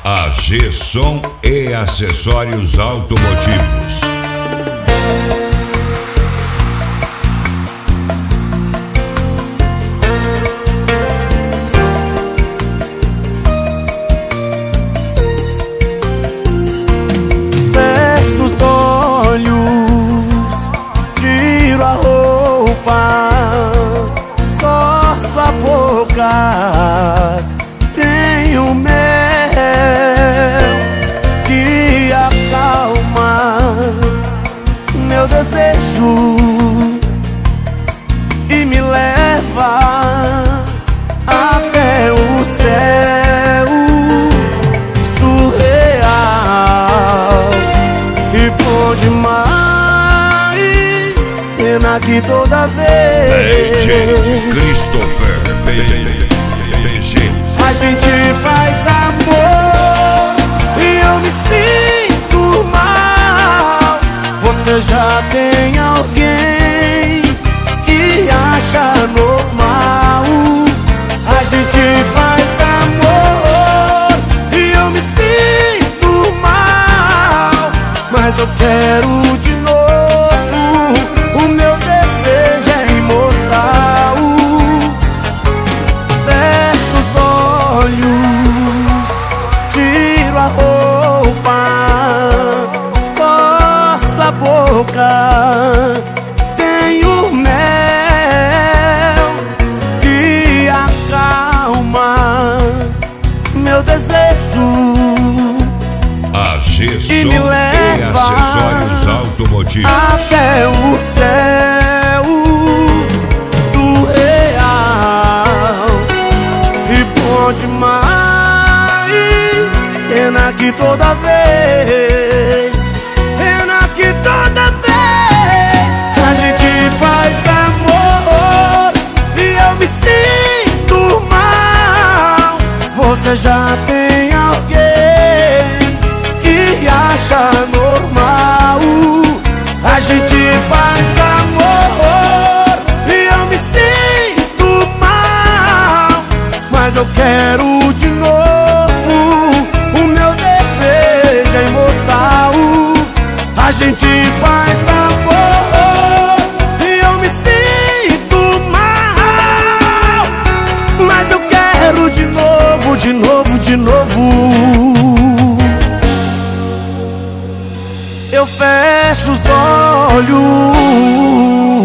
AG Som e Acessórios Automotivos. Fecho os olhos, tiro a roupa, só a boca. Tenho mel que acalma meu desejo e me leva até o céu surreal e bom demais. Pena que toda vez Christopher PG, a gente faz amor e eu me sinto mal. Você já tem alguém que acha normal. A gente faz amor e eu me sinto mal, mas eu quero de novo. O meu desejo é imortal. Fecho os olhos, tiro a roupa, só a boca. Tenho mel que acalma meu desejo AG e Som me e leva Acessórios Automotivos. até o céu surreal e bom demais. Pena que toda vez, pena que toda vez a gente faz amor e eu me sinto mal. Você já tem alguém que acha normal. A gente faz amor e eu me sinto mal, mas eu quero de novo. O meu desejo é imortal. A gente faz amor e eu me sinto mal, mas eu quero de novo, de novo, de novo. Eu fecho os olhos